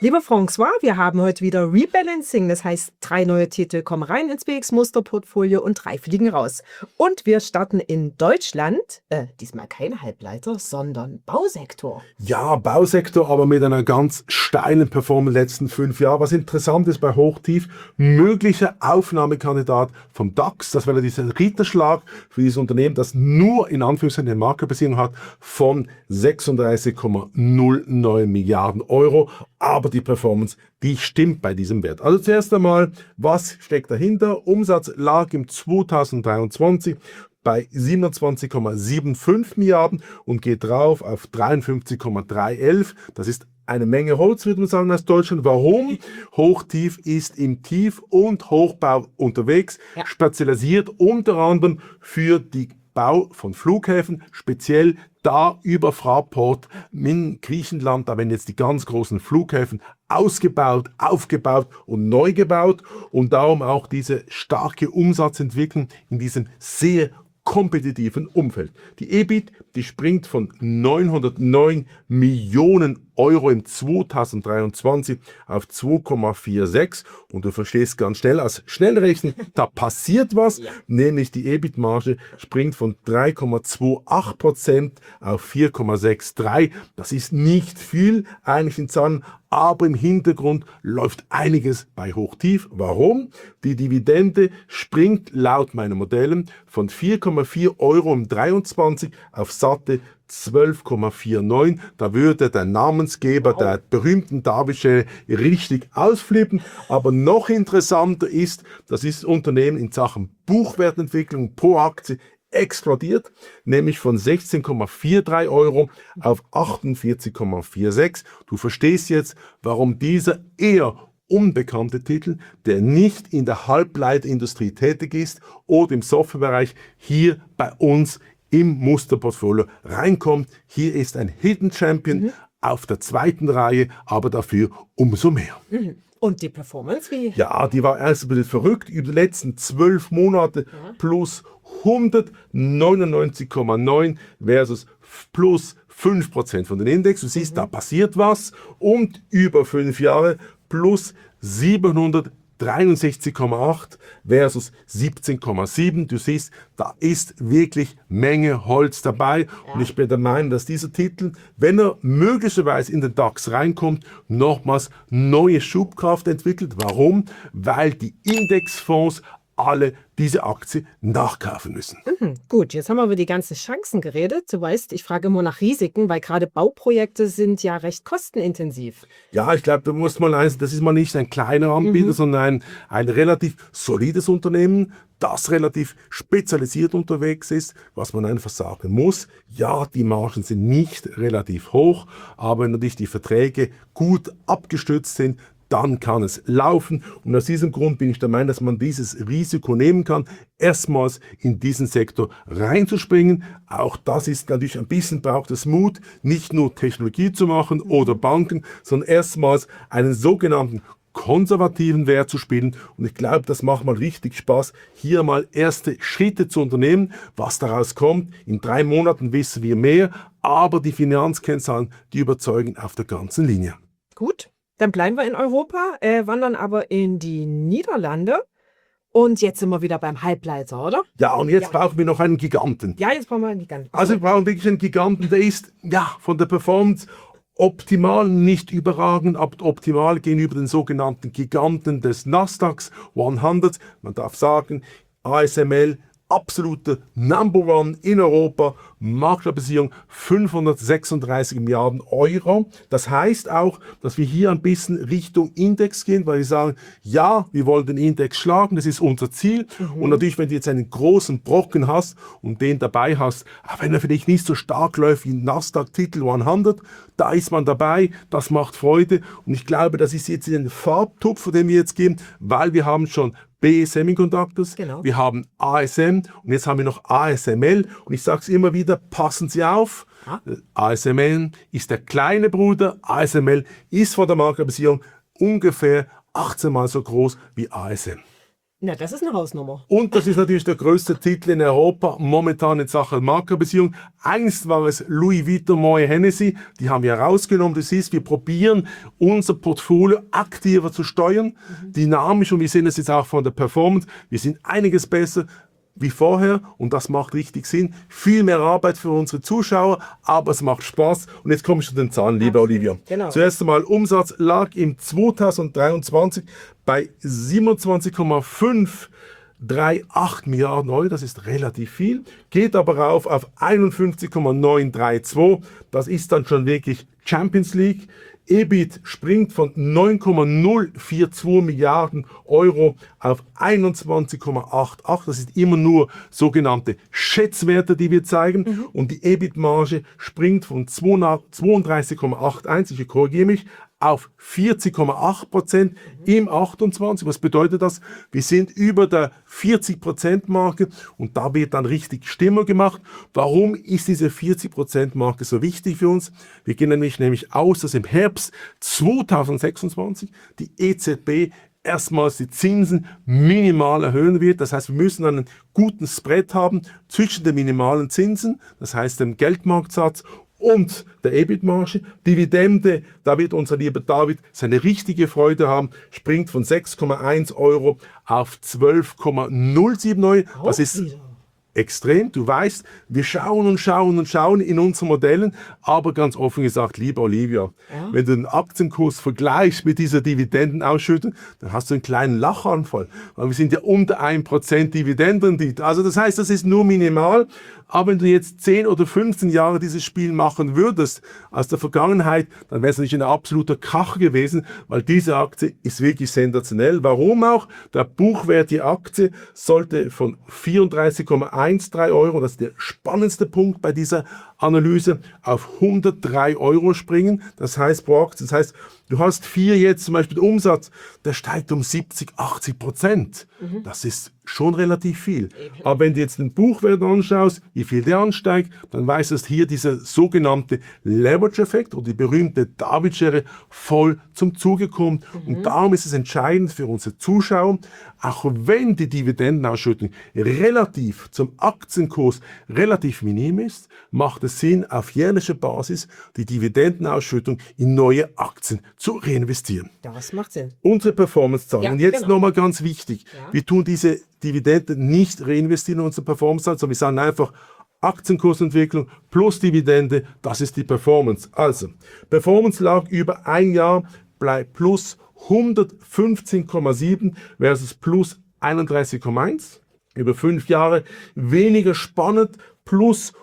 Lieber François, wir haben heute wieder Rebalancing. Das heißt, 3 neue Titel kommen rein ins BX-Musterportfolio und 3 fliegen raus. Und wir starten in Deutschland, diesmal kein Halbleiter, sondern Bausektor. Ja, Bausektor, aber mit einer ganz steilen Performance in den letzten 5 Jahren. Was interessant ist bei Hochtief, möglicher Aufnahmekandidat vom DAX. Das wäre dieser Ritterschlag für dieses Unternehmen, das nur in Anführungszeichen eine Marktbesicherung hat von 36,09 Milliarden Euro. Aber die Performance, die stimmt bei diesem Wert. Also zuerst einmal, was steckt dahinter? Umsatz lag im 2023 bei 27,75 Milliarden und geht drauf auf 53,311. Das ist eine Menge Holz, würde man sagen, aus Deutschland. Warum? Hochtief ist im Tief- und Hochbau unterwegs, spezialisiert unter anderem für die Bau von Flughäfen, speziell da über Fraport in Griechenland, da werden jetzt die ganz großen Flughäfen ausgebaut, aufgebaut und neu gebaut und darum auch diese starke Umsatzentwicklung in diesem sehr kompetitiven Umfeld. Die EBIT, die springt von 909 Millionen Euro im 2023 auf 2,46 und du verstehst ganz schnell als Schnellrechnen, da passiert was, nämlich die EBIT-Marge springt von 3,28% auf 4,63. Das ist nicht viel eigentlich in Zahlen, aber im Hintergrund läuft einiges bei Hochtief. Warum? Die Dividende springt laut meinen Modellen von 4,4 Euro im 23 auf satte 12,49. Da würde der Namensgeber der berühmten Davidschere richtig ausflippen. Aber noch interessanter ist, dass dieses Unternehmen in Sachen Buchwertentwicklung pro Aktie explodiert, nämlich von 16,43 Euro auf 48,46. Du verstehst jetzt, warum dieser eher unbekannte Titel, der nicht in der Halbleiterindustrie tätig ist oder im Softwarebereich, hier bei uns im Musterportfolio reinkommt. Hier ist ein Hidden Champion auf der zweiten Reihe, aber dafür umso mehr. Und die Performance, wie? Ja, die war erst ein bisschen verrückt. Über die letzten 12 Monate plus 199,9 versus plus 5% von den Index. Du siehst, da passiert was. Und über 5 Jahre plus 763,8 versus 17,7. Du siehst, da ist wirklich Menge Holz dabei. Und ich bin der Meinung, dass dieser Titel, wenn er möglicherweise in den DAX reinkommt, nochmals neue Schubkraft entwickelt. Warum? Weil die Indexfonds alle diese Aktie nachkaufen müssen. Gut, jetzt haben wir über die ganzen Chancen geredet. Du weißt, ich frage immer nach Risiken, weil gerade Bauprojekte sind ja recht kostenintensiv. Ja, ich glaube, da muss man eins, das ist mal nicht ein kleiner Anbieter, sondern ein relativ solides Unternehmen, das relativ spezialisiert unterwegs ist, was man einfach sagen muss. Ja, die Margen sind nicht relativ hoch, aber wenn natürlich die Verträge gut abgestützt sind, dann kann es laufen. Und aus diesem Grund bin ich der Meinung, dass man dieses Risiko nehmen kann, erstmals in diesen Sektor reinzuspringen. Auch das ist natürlich ein bisschen, braucht es Mut, nicht nur Technologie zu machen oder Banken, sondern erstmals einen sogenannten konservativen Wert zu spielen. Und ich glaube, das macht mal richtig Spaß, hier mal erste Schritte zu unternehmen. Was daraus kommt, in 3 Monaten wissen wir mehr, aber die Finanzkennzahlen, die überzeugen auf der ganzen Linie. Gut. Dann bleiben wir in Europa, wandern aber in die Niederlande. Und jetzt sind wir wieder beim Halbleiter, oder? Ja, und jetzt brauchen wir noch einen Giganten. Ja, jetzt brauchen wir einen Giganten. Also wir brauchen wirklich einen Giganten, der ist ja von der Performance optimal, nicht überragend, aber optimal gegenüber den sogenannten Giganten des Nasdaq 100. Man darf sagen, ASML, absolute Number One in Europa, Marktkapitalisierung 536 Milliarden Euro. Das heißt auch, dass wir hier ein bisschen Richtung Index gehen, weil wir sagen, ja, wir wollen den Index schlagen, das ist unser Ziel. Und natürlich, wenn du jetzt einen großen Brocken hast und den dabei hast, auch wenn er vielleicht nicht so stark läuft wie Nasdaq Titel 100, da ist man dabei, das macht Freude. Und ich glaube, das ist jetzt den Farbtupf, von dem wir jetzt gehen, weil wir haben schon BE Semiconductors, wir haben ASM und jetzt haben wir noch ASML. Und ich sage es immer wieder, passen Sie auf, ASML ist der kleine Bruder, ASML ist von der Marktkapitalisierung ungefähr 18 Mal so groß wie ASM. Na, das ist eine Hausnummer. Und das ist natürlich der größte Titel in Europa, momentan in Sachen Markenbeziehung. Einst war es Louis Vuitton Moet Hennessy, die haben wir rausgenommen. Das heißt, wir probieren, unser Portfolio aktiver zu steuern, dynamisch, und wir sehen es jetzt auch von der Performance. Wir sind einiges besser wie vorher, und das macht richtig Sinn. Viel mehr Arbeit für unsere Zuschauer, aber es macht Spaß. Und jetzt komme ich zu den Zahlen, liebe Olivia. Genau. Zuerst einmal, Umsatz lag im 2023 bei 27,538 Milliarden Euro, das ist relativ viel, geht aber rauf auf 51,932, das ist dann schon wirklich Champions League. EBIT springt von 9,042 Milliarden Euro auf 21,88. Das sind immer nur sogenannte Schätzwerte, die wir zeigen. Und die EBIT-Marge springt von 32,81, ich korrigiere mich, auf 40,8% im 28. Was bedeutet das? Wir sind über der 40%-Marke, und da wird dann richtig Stimmung gemacht. Warum ist diese 40%-Marke so wichtig für uns? Wir gehen nämlich aus, dass im Herbst 2026 die EZB erstmals die Zinsen minimal erhöhen wird. Das heißt, wir müssen einen guten Spread haben zwischen den minimalen Zinsen, das heißt dem Geldmarktsatz, und der EBIT-Marge. Dividende, da wird unser lieber David seine richtige Freude haben, springt von 6,1 Euro auf 12,07 Euro. Das ist extrem. Du weißt, wir schauen und schauen und schauen in unseren Modellen, aber ganz offen gesagt, liebe Olivia, wenn du den Aktienkurs vergleichst mit dieser Dividendenausschüttung, dann hast du einen kleinen Lachanfall. Weil wir sind ja unter 1% Dividendenrendite. Also das heißt, das ist nur minimal. Aber wenn du jetzt 10 oder 15 Jahre dieses Spiel machen würdest aus der Vergangenheit, dann wäre es natürlich ein absoluter Krach gewesen, weil diese Aktie ist wirklich sensationell. Warum auch? Der Buchwert der Aktie sollte von 34,13 Euro, das ist der spannendste Punkt bei dieser Analyse, auf 103 Euro springen. Das heißt pro Aktie, das heißt, du hast 4 jetzt zum Beispiel Umsatz, der steigt um 70-80%. Das ist schon relativ viel. Aber wenn du jetzt den Buchwert anschaust, wie viel der ansteigt, dann weißt du, dass hier dieser sogenannte Leverage-Effekt oder die berühmte David-Schere voll zum Zuge kommt. Und darum ist es entscheidend für unsere Zuschauer, auch wenn die Dividendenausschüttung relativ zum Aktienkurs relativ minim ist, macht es Sinn, auf jährlicher Basis die Dividendenausschüttung in neue Aktien zu reinvestieren. Das macht Sinn. Unsere Performance-Zahlen. Ja, und jetzt genau. nochmal ganz wichtig, wir tun diese Dividende nicht reinvestieren in unsere Performance-Zahlen, sondern wir sagen einfach, Aktienkursentwicklung plus Dividende, das ist die Performance. Also, Performance lag über ein Jahr bei plus 115,7 versus plus 31,1. Über 5 Jahre weniger spannend, plus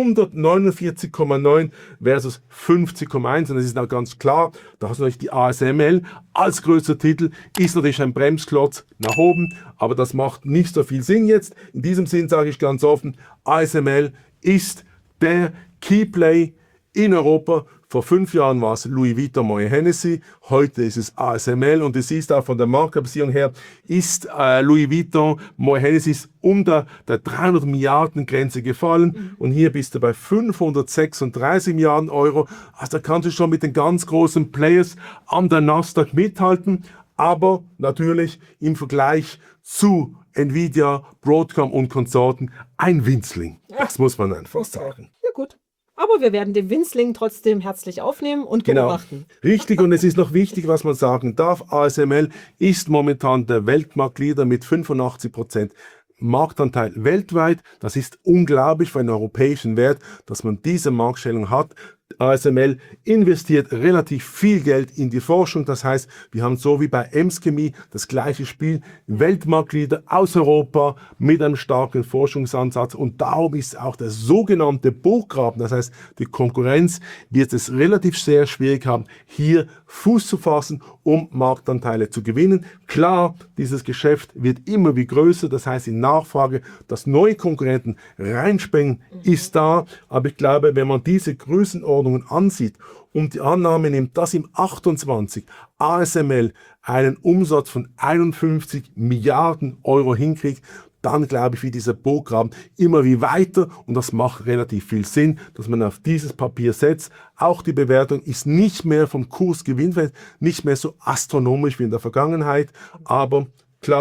149,9 versus 50,1. Und das ist auch ganz klar, da hast du natürlich die ASML als größter Titel, ist natürlich ein Bremsklotz nach oben, aber das macht nicht so viel Sinn jetzt. In diesem Sinn sage ich ganz offen, ASML ist der Keyplay in Europa. Vor 5 Jahren war es Louis Vuitton Moet Hennessy, heute ist es ASML, und du siehst auch von der Markenbeziehung her, ist Louis Vuitton Moet Hennessy unter der 300 Milliarden Grenze gefallen, und hier bist du bei 536 Milliarden Euro. Also da kannst du schon mit den ganz großen Players an der Nasdaq mithalten, aber natürlich im Vergleich zu Nvidia, Broadcom und Konsorten ein Winzling. Das muss man einfach sagen. Ja, gut. Aber wir werden den Winzling trotzdem herzlich aufnehmen und beobachten. Richtig, und es ist noch wichtig, was man sagen darf. ASML ist momentan der Weltmarktleader mit 85% Marktanteil weltweit. Das ist unglaublich für einen europäischen Wert, dass man diese Marktstellung hat. ASML investiert relativ viel Geld in die Forschung. Das heißt, wir haben so wie bei Ems Chemie das gleiche Spiel. Weltmarktleader aus Europa mit einem starken Forschungsansatz. Und darum ist auch der sogenannte Burggraben, das heißt, die Konkurrenz wird es relativ sehr schwierig haben, hier Fuß zu fassen, um Marktanteile zu gewinnen. Klar, dieses Geschäft wird immer wie größer. Das heißt, die Nachfrage, dass neue Konkurrenten reinspringen, ist da. Aber ich glaube, wenn man diese Größenordnungen ansieht und die Annahme nimmt, dass im 28 ASML einen Umsatz von 51 Milliarden Euro hinkriegt, dann glaube ich, wie dieser Burggraben immer wie weiter, und das macht relativ viel Sinn, dass man auf dieses Papier setzt. Auch die Bewertung ist nicht mehr vom Kursgewinnwert, nicht mehr so astronomisch wie in der Vergangenheit, aber klar,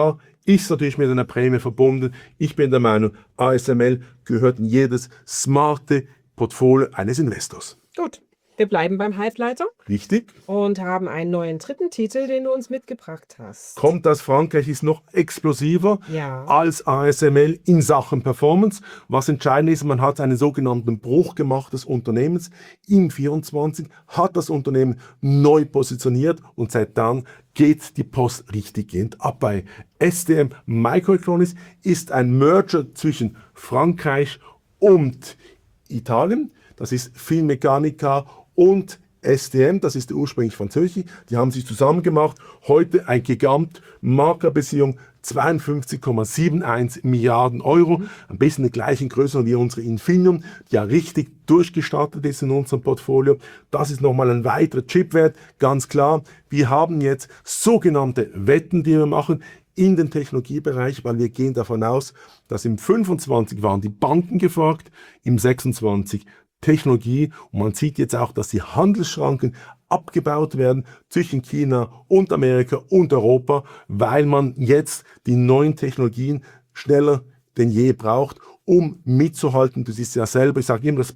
ist natürlich mit einer Prämie verbunden. Ich bin der Meinung, ASML gehört in jedes smarte Portfolio eines Investors. Gut, wir bleiben beim Halbleiter Richtig? und haben einen neuen dritten Titel, den du uns mitgebracht hast. Kommt aus Frankreich, ist noch explosiver Ja. als ASML in Sachen Performance. Was entscheidend ist, man hat einen sogenannten Bruch gemacht des Unternehmens. Im 24 hat das Unternehmen neu positioniert und seit dann geht die Post richtiggehend ab. Bei STM Microelectronics ist ein Merger zwischen Frankreich und Italien. Das ist Finmeccanica und STM, das ist ursprünglich französisch, die haben sich zusammen gemacht. Heute ein Gigant, Marktbeziehung 52,71 Milliarden Euro. Ein bisschen die gleichen Größe wie unsere Infineon, die ja richtig durchgestartet ist in unserem Portfolio. Das ist nochmal ein weiterer Chipwert, ganz klar. Wir haben jetzt sogenannte Wetten, die wir machen in den Technologiebereich, weil wir gehen davon aus, dass im 25 waren die Banken gefragt, im 26 Technologie und man sieht jetzt auch, dass die Handelsschranken abgebaut werden zwischen China und Amerika und Europa, weil man jetzt die neuen Technologien schneller denn je braucht, um mitzuhalten. Du siehst ja selber, ich sage immer das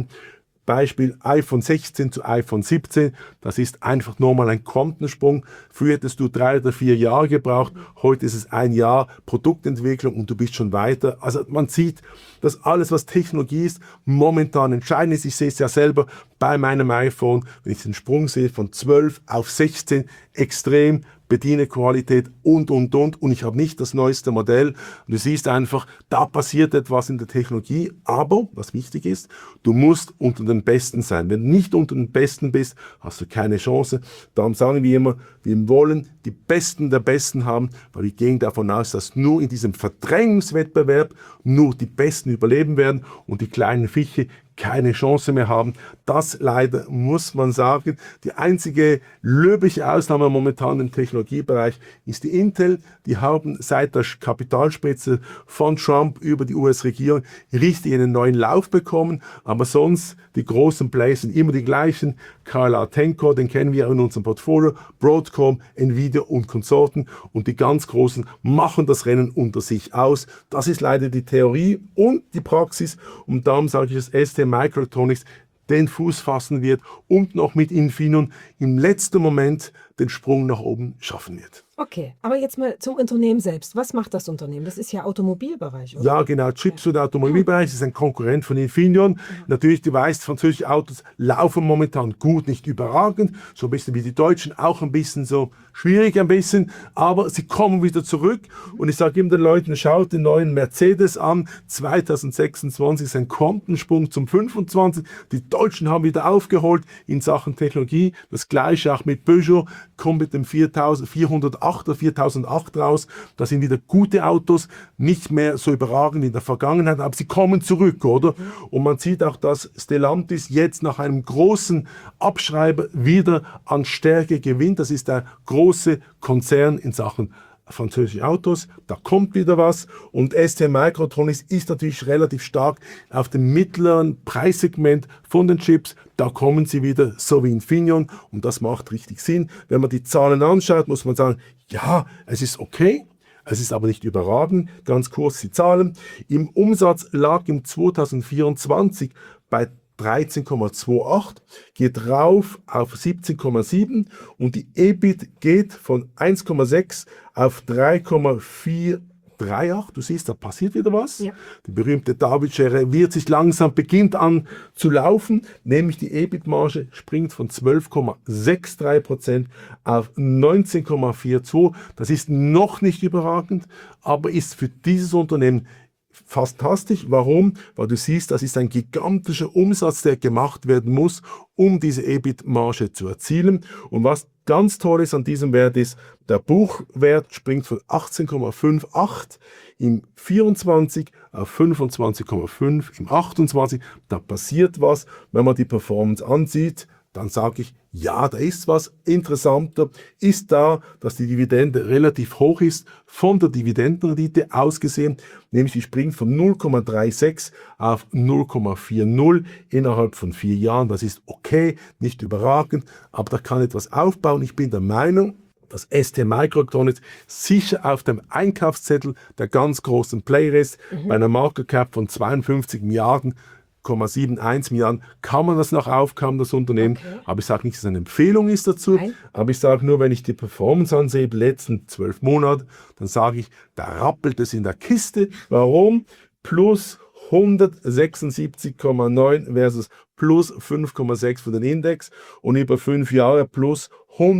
Beispiel iPhone 16 zu iPhone 17, das ist einfach nochmal ein Quantensprung. Früher hättest du 3 oder 4 Jahre gebraucht, heute ist es 1 Jahr Produktentwicklung und du bist schon weiter. Also man sieht, dass alles, was Technologie ist, momentan entscheidend ist. Ich sehe es ja selber bei meinem iPhone, wenn ich den Sprung sehe von 12 auf 16, extrem, Bedienerqualität und ich habe nicht das neueste Modell. Und du siehst einfach, da passiert etwas in der Technologie, aber was wichtig ist, du musst unter den Besten sein. Wenn du nicht unter den Besten bist, hast du keine Chance. Darum sagen wir immer, wir wollen die Besten der Besten haben, weil wir gehen davon aus, dass nur in diesem Verdrängungswettbewerb nur die Besten überleben werden und die kleinen Fische keine Chance mehr haben. Das leider muss man sagen. Die einzige löbliche Ausnahme momentan im Technologiebereich ist die Intel. Die haben seit der Kapitalspritze von Trump über die US-Regierung richtig einen neuen Lauf bekommen. Aber sonst, die großen Plays sind immer die gleichen. KLA Tencor, den kennen wir in unserem Portfolio, Broadcom, Nvidia und Konsorten. Und die ganz Großen machen das Rennen unter sich aus. Das ist leider die Theorie und die Praxis. Und darum sage ich, dass ST Microelectronics den Fuß fassen wird und noch mit Infineon im letzten Moment den Sprung nach oben schaffen wird. Okay, aber jetzt mal zum Unternehmen selbst. Was macht das Unternehmen? Das ist ja Automobilbereich, oder? Ja, genau. Chips für den Automobilbereich ist ein Konkurrent von Infineon. Natürlich, du weißt, französische Autos laufen momentan gut, nicht überragend. So ein bisschen wie die Deutschen, auch ein bisschen so schwierig ein bisschen. Aber sie kommen wieder zurück. Und ich sage immer den Leuten, schaut den neuen Mercedes an. 2026 ist ein Quantensprung zum 25. Die Deutschen haben wieder aufgeholt in Sachen Technologie. Das gleiche auch mit Peugeot. Kommt mit dem 408er 4008 raus. Das sind wieder gute Autos, nicht mehr so überragend wie in der Vergangenheit, aber sie kommen zurück, oder? Und man sieht auch, dass Stellantis jetzt nach einem großen Abschreiber wieder an Stärke gewinnt. Das ist der große Konzern in Sachen französische Autos, da kommt wieder was und ST Microelectronics ist natürlich relativ stark auf dem mittleren Preissegment von den Chips, da kommen sie wieder, so wie Infineon und das macht richtig Sinn. Wenn man die Zahlen anschaut, muss man sagen, ja, es ist okay, es ist aber nicht überragend. Ganz kurz die Zahlen. Im Umsatz lag im 2024 bei 13,28, geht rauf auf 17,7 und die EBIT geht von 1,6 auf 3,438. Du siehst, da passiert wieder was. Ja. Die berühmte David-Schere beginnt an zu laufen, nämlich die EBIT-Marge springt von 12,63% auf 19,42. Das ist noch nicht überragend, aber ist für dieses Unternehmen fantastisch. Warum? Weil du siehst, das ist ein gigantischer Umsatz, der gemacht werden muss, um diese EBIT-Marge zu erzielen. Und was ganz toll ist an diesem Wert ist, der Buchwert springt von 18,58 im 24 auf 25,5 im 28. Da passiert was, wenn man die Performance ansieht. Dann sage ich, ja, da ist was. Interessanter ist da, dass die Dividende relativ hoch ist, von der Dividendenrendite ausgesehen, nämlich die springt von 0,36 auf 0,40 innerhalb von 4 Jahren. Das ist okay, nicht überragend, aber da kann etwas aufbauen. Ich bin der Meinung, dass ST Microelectronics sicher auf dem Einkaufszettel der ganz großen Player ist. Bei einer Market Cap von 52 Milliarden,71 Milliarden kann man das noch aufkaufen, das Unternehmen. Okay. Aber ich sage nicht, dass es eine Empfehlung ist dazu. Nein. Aber ich sage nur, wenn ich die Performance ansehe, die letzten 12 Monate, dann sage ich, da rappelt es in der Kiste. Warum? Plus 176,9 versus plus 5,6 für den Index und über 5 Jahre plus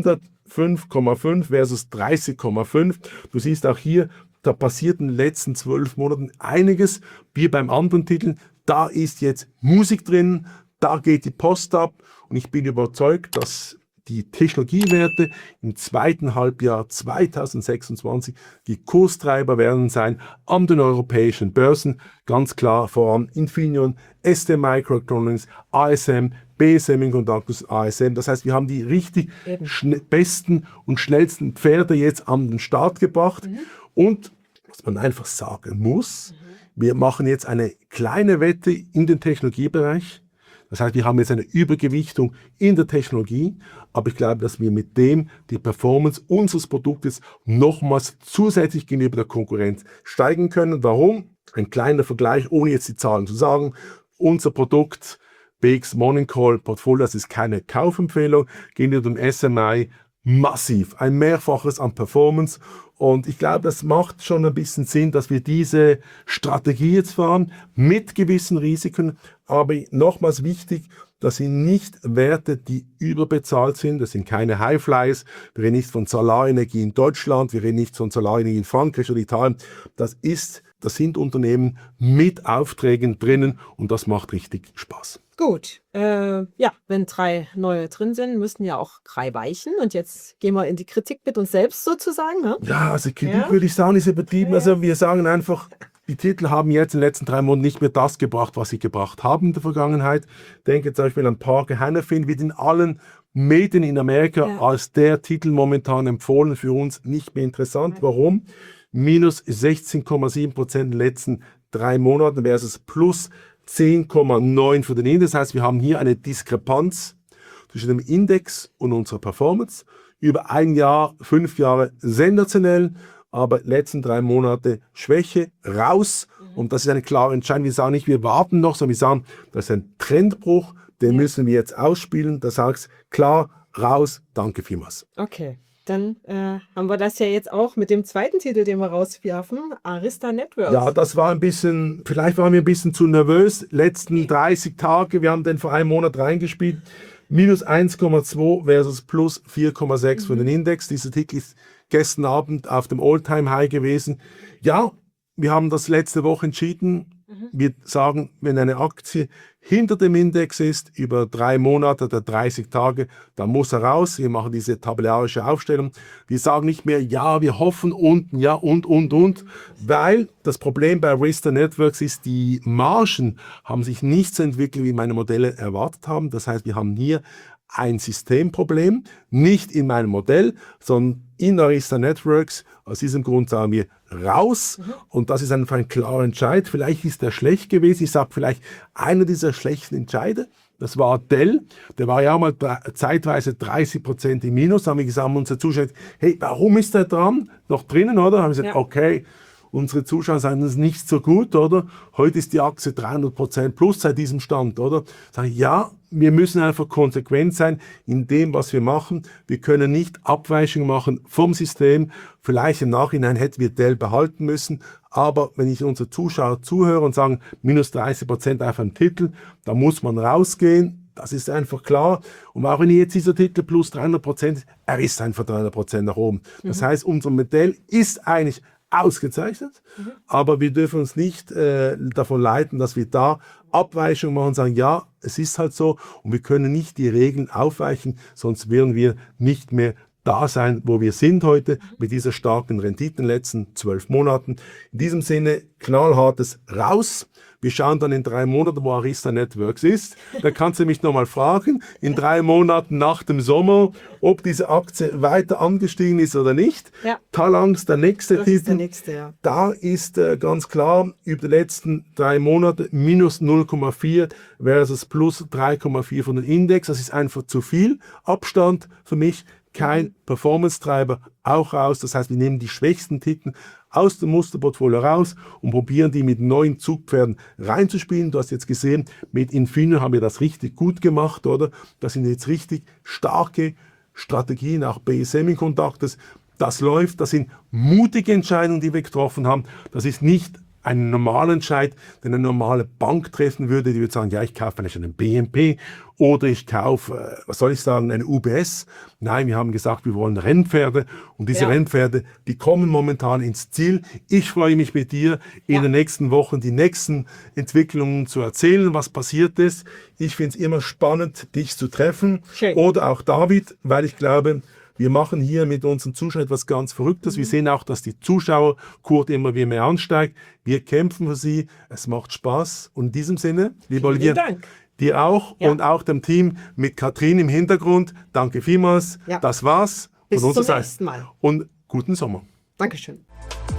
105,5 versus 30,5. Du siehst auch hier, da passiert in den letzten 12 Monaten einiges, wie beim anderen Titel. Da ist jetzt Musik drin, da geht die Post ab und ich bin überzeugt, dass die Technologiewerte im zweiten Halbjahr 2026 die Kurstreiber werden sein an den europäischen Börsen. Ganz klar voran Infineon, ST Microelectronics, ASM, B Semiconductors, ASM. Das heißt, wir haben die richtig besten und schnellsten Pferde jetzt an den Start gebracht. Und was man einfach sagen muss, wir machen jetzt eine kleine Wette in den Technologiebereich. Das heißt, wir haben jetzt eine Übergewichtung in der Technologie, aber ich glaube, dass wir mit dem die Performance unseres Produktes nochmals zusätzlich gegenüber der Konkurrenz steigen können. Warum? Ein kleiner Vergleich, ohne jetzt die Zahlen zu sagen. Unser Produkt BX Morning Call Portfolio, das ist keine Kaufempfehlung, gegenüber dem SMI massiv, ein Mehrfaches an Performance. Und ich glaube, das macht schon ein bisschen Sinn, dass wir diese Strategie jetzt fahren, mit gewissen Risiken. Aber nochmals wichtig, das sind nicht Werte, die überbezahlt sind. Das sind keine Highflyers. Wir reden nicht von Solarenergie in Deutschland, wir reden nicht von Solarenergie in Frankreich oder Italien. Das sind Unternehmen mit Aufträgen drinnen und das macht richtig Spaß. Gut, ja, wenn 3 neue drin sind, müssten ja auch 3 weichen. Und jetzt gehen wir in die Kritik mit uns selbst sozusagen. Ne? Ja, also Kritik Ja. würde ich sagen, ist übertrieben. Also wir sagen einfach, die Titel haben jetzt in den letzten 3 Monaten nicht mehr das gebracht, was sie gebracht haben in der Vergangenheit. Denke zum Beispiel an Parker Hannifin, wird in allen Medien in Amerika als der Titel momentan empfohlen, für uns nicht mehr interessant. Warum? Minus 16,7% in den letzten 3 Monaten versus plus 10,9 für den Index. Das heißt, wir haben hier eine Diskrepanz zwischen dem Index und unserer Performance. Über 1 Jahr, 5 Jahre sensationell, aber letzten 3 Monate Schwäche, raus. Und das ist eine klare Entscheidung. Wir sagen nicht, wir warten noch, sondern wir sagen, das ist ein Trendbruch, den müssen wir jetzt ausspielen. Das heißt, klar, raus, danke vielmals. Okay, dann haben wir das ja jetzt auch mit dem zweiten Titel, den wir rauswerfen, Arista Networks. Ja, das war ein bisschen, vielleicht waren wir ein bisschen zu nervös. Letzten 30 Tage, wir haben den vor einem Monat reingespielt. Minus 1,2 versus plus 4,6 für den Index. Dieser Titel ist gestern Abend auf dem All-Time-High gewesen. Ja, wir haben das letzte Woche entschieden. Wir sagen, wenn eine Aktie hinter dem Index ist, über 3 Monate oder 30 Tage, dann muss er raus. Wir machen diese tabellarische Aufstellung. Wir sagen nicht mehr, ja, wir hoffen unten, ja, und. Weil das Problem bei Arista Networks ist, die Margen haben sich nicht so entwickelt, wie meine Modelle erwartet haben. Das heißt, wir haben hier ein Systemproblem, nicht in meinem Modell, sondern in Arista Networks. Aus diesem Grund sagen wir raus und das ist einfach ein klarer Entscheid. Vielleicht ist der schlecht gewesen, ich sage vielleicht einer dieser schlechten Entscheide. Das war Dell, der war ja auch mal zeitweise 30% im Minus. Da haben wir gesagt, unsere Zuschauer, hey, warum ist der dran? Noch drinnen, oder? Haben wir gesagt, okay, unsere Zuschauer sagen, das ist nicht so gut, oder? Heute ist die Aktie 300% plus seit diesem Stand, oder? Sagen, ja, wir müssen einfach konsequent sein in dem, was wir machen. Wir können nicht Abweichungen machen vom System. Vielleicht im Nachhinein hätten wir Dell behalten müssen. Aber wenn ich unsere Zuschauer zuhöre und sagen, minus 30% auf einem Titel, da muss man rausgehen. Das ist einfach klar. Und auch wenn jetzt dieser Titel plus 300% ist, er ist einfach 300% nach oben. Das heißt, unser Modell ist eigentlich ausgezeichnet, aber wir dürfen uns nicht davon leiten, dass wir da Abweichungen machen und sagen, ja, es ist halt so und wir können nicht die Regeln aufweichen, sonst werden wir nicht mehr da sein, wo wir sind heute, mit dieser starken Rendite in den letzten 12 Monaten. In diesem Sinne, knallhartes raus. Wir schauen dann in 3 Monaten, wo Arista Networks ist. Da kannst du mich nochmal fragen, in 3 Monaten nach dem Sommer, ob diese Aktie weiter angestiegen ist oder nicht. Ja. Talanx, der nächste Das Titel. ist der nächste, ja. Da ist ganz klar, über die letzten 3 Monate minus 0,4 versus plus 3,4 von den Index. Das ist einfach zu viel Abstand für mich. kein Performance-Treiber, auch raus. Das heißt, wir nehmen die schwächsten Titel aus dem Musterportfolio raus und probieren die mit neuen Zugpferden reinzuspielen. Du hast jetzt gesehen, mit Infineon haben wir das richtig gut gemacht, oder? Das sind jetzt richtig starke Strategien, auch bei Semiconductors. Das läuft, das sind mutige Entscheidungen, die wir getroffen haben. Das ist nicht ein normaler Entscheid, den eine normale Bank treffen würde, die würde sagen, ja, ich kaufe vielleicht einen BNP oder ich kaufe, was soll ich sagen, eine UBS. Nein, wir haben gesagt, wir wollen Rennpferde und diese Rennpferde, die kommen momentan ins Ziel. Ich freue mich mit dir in den nächsten Wochen die nächsten Entwicklungen zu erzählen, was passiert ist. Ich finde es immer spannend, dich zu treffen. Schön. Oder auch David, weil ich glaube, wir machen hier mit unseren Zuschauern etwas ganz Verrücktes. Wir sehen auch, dass die Zuschauerquote immer mehr ansteigt. Wir kämpfen für sie. Es macht Spaß. Und in diesem Sinne, lieber Olivier, Dank. dir auch und auch dem Team mit Katrin im Hintergrund. Danke vielmals. Ja. Das war's Bis von unserer zum Seite. nächsten Mal. Und guten Sommer. Dankeschön.